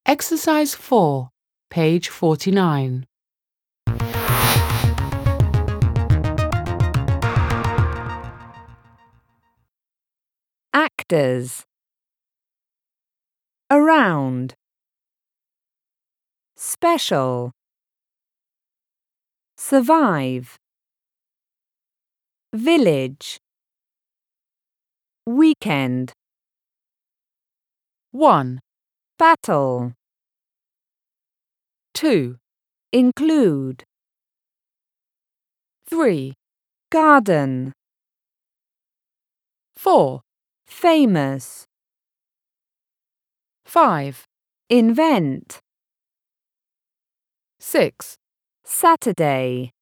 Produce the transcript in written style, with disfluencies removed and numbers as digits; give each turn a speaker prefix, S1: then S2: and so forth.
S1: Exercise 4, page 49.
S2: Actors. Around. Special. Survive. Village. Weekend.
S1: 1,
S2: Battle.
S1: 2,
S2: Include.
S1: 3,
S2: Garden.
S1: 4,
S2: Famous.
S1: 5,
S2: Invent.
S1: 6.
S2: Saturday.